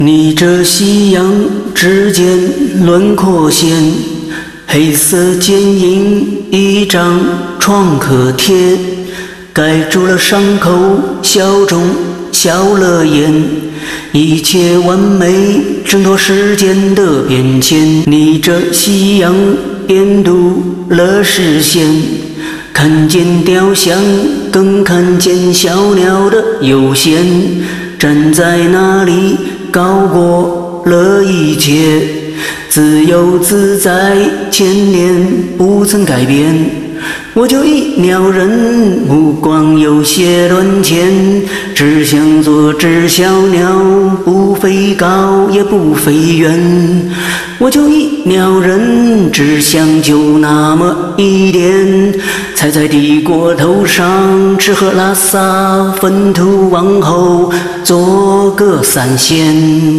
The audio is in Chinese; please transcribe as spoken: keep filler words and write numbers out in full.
逆着夕阳之间轮廓线，黑色剪影一张创可贴，盖住了伤口，笑中笑了眼，一切完美挣脱时间的变迁。逆着夕阳边渡了视线，看见雕像，更看见小鸟的悠闲，站在那里高过了一切，自由自在，千年不曾改变。我就一鸟人，目光有些乱浅，只想做只小鸟，不飞高也不飞远。我就一鸟人，只想就那么一点，踩在帝国头上，吃喝拉撒，粪土往后做个三线。